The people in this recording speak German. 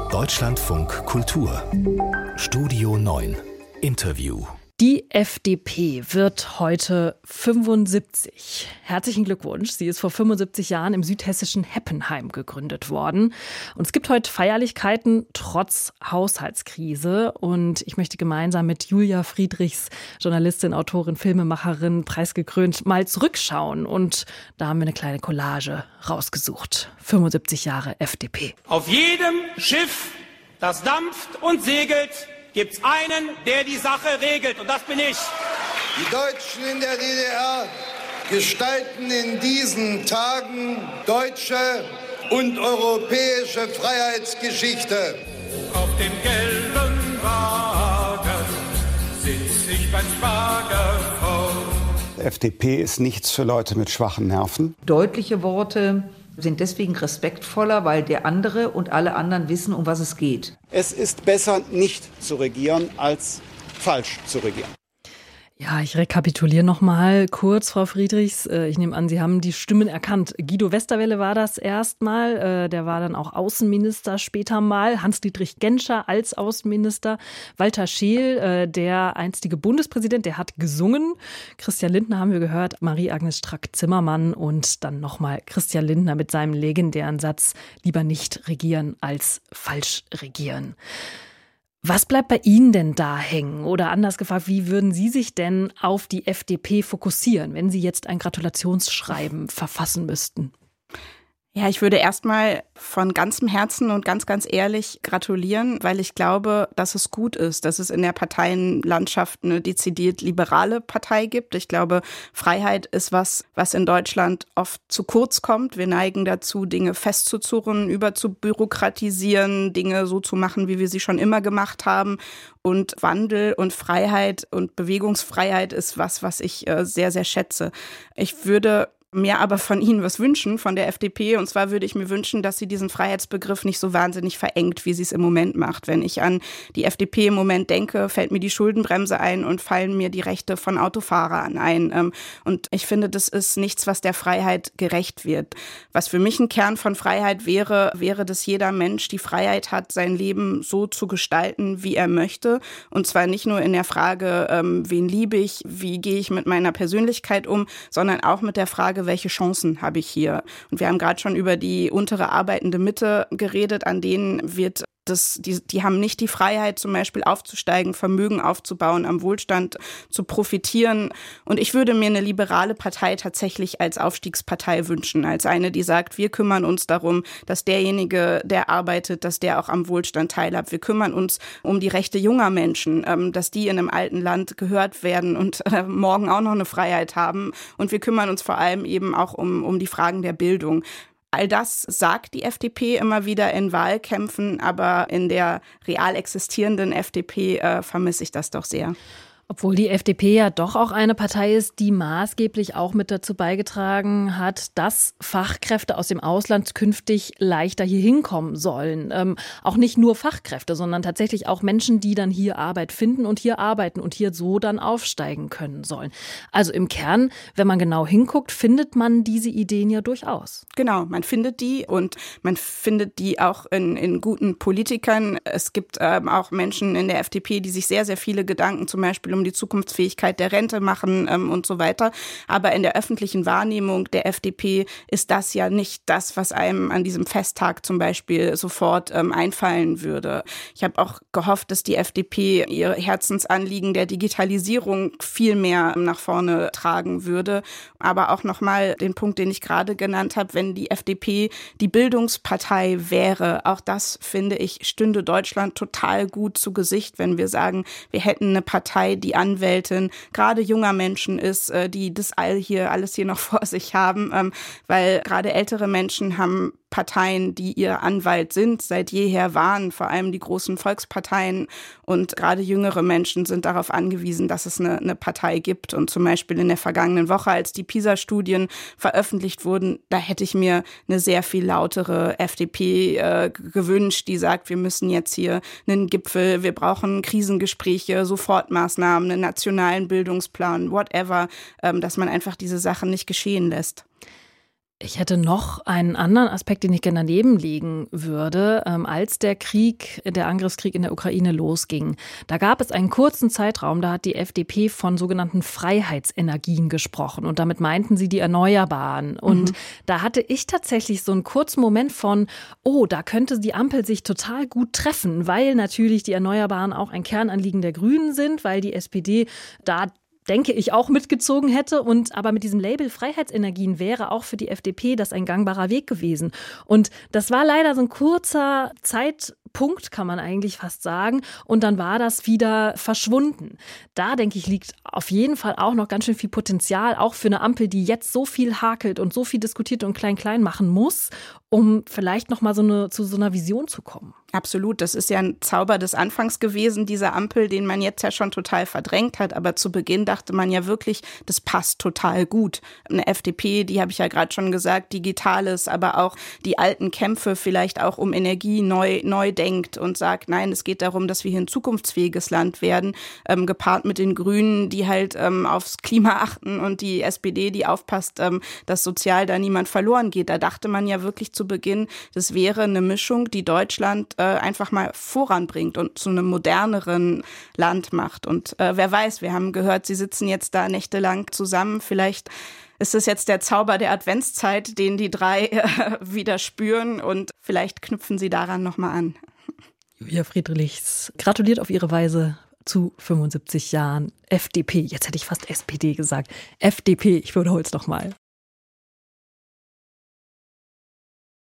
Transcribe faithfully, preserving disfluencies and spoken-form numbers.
Deutschlandfunk Kultur Studio neun Interview. Die F D P wird heute fünfundsiebzig. Herzlichen Glückwunsch. Sie ist vor fünfundsiebzig Jahren im südhessischen Heppenheim gegründet worden. Und es gibt heute Feierlichkeiten trotz Haushaltskrise. Und ich möchte gemeinsam mit Julia Friedrichs, Journalistin, Autorin, Filmemacherin, preisgekrönt, mal zurückschauen. Und da haben wir eine kleine Collage rausgesucht. fünfundsiebzig Jahre F D P. Auf jedem Schiff, das dampft und segelt, gibt's einen, der die Sache regelt, und das bin ich. Die Deutschen in der D D R gestalten in diesen Tagen deutsche und europäische Freiheitsgeschichte. Auf dem gelben Wagen sitz ich beim Schwagerfrau. F D P ist nichts für Leute mit schwachen Nerven. Deutliche Worte sind deswegen respektvoller, weil der andere und alle anderen wissen, um was es geht. Es ist besser, nicht zu regieren, als falsch zu regieren. Ja, ich rekapituliere noch mal kurz, Frau Friedrichs. Ich nehme an, Sie haben die Stimmen erkannt. Guido Westerwelle war das erstmal. Der war dann auch Außenminister später mal. Hans-Dietrich Genscher als Außenminister. Walter Scheel, der einstige Bundespräsident, der hat gesungen. Christian Lindner haben wir gehört. Marie-Agnes Strack-Zimmermann und dann noch mal Christian Lindner mit seinem legendären Satz: Lieber nicht regieren als falsch regieren. Was bleibt bei Ihnen denn da hängen? Oder anders gefragt, wie würden Sie sich denn auf die F D P fokussieren, wenn Sie jetzt ein Gratulationsschreiben verfassen müssten? Ja, ich würde erstmal von ganzem Herzen und ganz, ganz ehrlich gratulieren, weil ich glaube, dass es gut ist, dass es in der Parteienlandschaft eine dezidiert liberale Partei gibt. Ich glaube, Freiheit ist was, was in Deutschland oft zu kurz kommt. Wir neigen dazu, Dinge festzuzurren, überzubürokratisieren, Dinge so zu machen, wie wir sie schon immer gemacht haben. Und Wandel und Freiheit und Bewegungsfreiheit ist was, was ich sehr, sehr schätze. Ich würde mir aber von Ihnen was wünschen, von der F D P. Und zwar würde ich mir wünschen, dass sie diesen Freiheitsbegriff nicht so wahnsinnig verengt, wie sie es im Moment macht. Wenn ich an die F D P im Moment denke, fällt mir die Schuldenbremse ein und fallen mir die Rechte von Autofahrern ein. Und ich finde, das ist nichts, was der Freiheit gerecht wird. Was für mich ein Kern von Freiheit wäre, wäre, dass jeder Mensch die Freiheit hat, sein Leben so zu gestalten, wie er möchte. Und zwar nicht nur in der Frage, wen liebe ich, wie gehe ich mit meiner Persönlichkeit um, sondern auch mit der Frage, welche Chancen habe ich hier? Und wir haben gerade schon über die untere arbeitende Mitte geredet, an denen wird das, die, die haben nicht die Freiheit, zum Beispiel aufzusteigen, Vermögen aufzubauen, am Wohlstand zu profitieren. Und ich würde mir eine liberale Partei tatsächlich als Aufstiegspartei wünschen, als eine, die sagt, wir kümmern uns darum, dass derjenige, der arbeitet, dass der auch am Wohlstand teilhat. Wir kümmern uns um die Rechte junger Menschen, dass die in einem alten Land gehört werden und morgen auch noch eine Freiheit haben. Und wir kümmern uns vor allem eben auch um, um die Fragen der Bildung. All das sagt die F D P immer wieder in Wahlkämpfen, aber in der real existierenden F D P äh, vermisse ich das doch sehr. Obwohl die F D P ja doch auch eine Partei ist, die maßgeblich auch mit dazu beigetragen hat, dass Fachkräfte aus dem Ausland künftig leichter hier hinkommen sollen. Ähm, auch nicht nur Fachkräfte, sondern tatsächlich auch Menschen, die dann hier Arbeit finden und hier arbeiten und hier so dann aufsteigen können sollen. Also im Kern, wenn man genau hinguckt, findet man diese Ideen ja durchaus. Genau, man findet die und man findet die auch in, in guten Politikern. Es gibt ähm, auch Menschen in der F D P, die sich sehr, sehr viele Gedanken zum Beispiel um um die Zukunftsfähigkeit der Rente machen ähm, und so weiter. Aber in der öffentlichen Wahrnehmung der F D P ist das ja nicht das, was einem an diesem Festtag zum Beispiel sofort ähm, einfallen würde. Ich habe auch gehofft, dass die F D P ihr Herzensanliegen der Digitalisierung viel mehr nach vorne tragen würde. Aber auch nochmal den Punkt, den ich gerade genannt habe, wenn die F D P die Bildungspartei wäre, auch das, finde ich, stünde Deutschland total gut zu Gesicht, wenn wir sagen, wir hätten eine Partei, die Anwältin, gerade junger Menschen ist, die das all hier, alles hier noch vor sich haben, weil gerade ältere Menschen haben Parteien, die ihr Anwalt sind, seit jeher waren, vor allem die großen Volksparteien. Und gerade jüngere Menschen sind darauf angewiesen, dass es eine, eine Partei gibt. Und zum Beispiel in der vergangenen Woche, als die PISA-Studien veröffentlicht wurden, da hätte ich mir eine sehr viel lautere F D P äh, gewünscht, die sagt, wir müssen jetzt hier einen Gipfel, wir brauchen Krisengespräche, Sofortmaßnahmen, einen nationalen Bildungsplan, whatever, ähm, dass man einfach diese Sachen nicht geschehen lässt. Ich hätte noch einen anderen Aspekt, den ich gerne daneben legen würde. Ähm, als der Krieg, der Angriffskrieg in der Ukraine losging, da gab es einen kurzen Zeitraum, da hat die F D P von sogenannten Freiheitsenergien gesprochen. Und damit meinten sie die Erneuerbaren. Und mhm. da hatte ich tatsächlich so einen kurzen Moment von, oh, da könnte die Ampel sich total gut treffen, weil natürlich die Erneuerbaren auch ein Kernanliegen der Grünen sind, weil die S P D da denke ich, auch mitgezogen hätte. Und aber mit diesem Label Freiheitsenergien wäre auch für die F D P das ein gangbarer Weg gewesen. Und das war leider so ein kurzer Zeitpunkt, kann man eigentlich fast sagen. Und dann war das wieder verschwunden. Da, denke ich, liegt auf jeden Fall auch noch ganz schön viel Potenzial, auch für eine Ampel, die jetzt so viel hakelt und so viel diskutiert und klein-klein machen muss, um vielleicht noch mal so eine, zu so einer Vision zu kommen. Absolut, das ist ja ein Zauber des Anfangs gewesen, dieser Ampel, den man jetzt ja schon total verdrängt hat. Aber zu Beginn dachte man ja wirklich, das passt total gut. Eine F D P, die habe ich ja gerade schon gesagt, Digitales, aber auch die alten Kämpfe vielleicht auch um Energie neu, neu denkt und sagt, nein, es geht darum, dass wir hier ein zukunftsfähiges Land werden, ähm, gepaart mit den Grünen, die halt ähm, aufs Klima achten und die S P D, die aufpasst, ähm, dass sozial da niemand verloren geht. Da dachte man ja wirklich zu Beginn, das wäre eine Mischung, die Deutschland äh, einfach mal voranbringt und zu einem moderneren Land macht. Und äh, wer weiß, wir haben gehört, sie sitzen jetzt da nächtelang zusammen. Vielleicht ist es jetzt der Zauber der Adventszeit, den die drei äh, wieder spüren und vielleicht knüpfen sie daran nochmal an. Julia Friedrichs gratuliert auf ihre Weise zu fünfundsiebzig Jahren F D P. Jetzt hätte ich fast S P D gesagt. F D P, ich wiederhole es nochmal.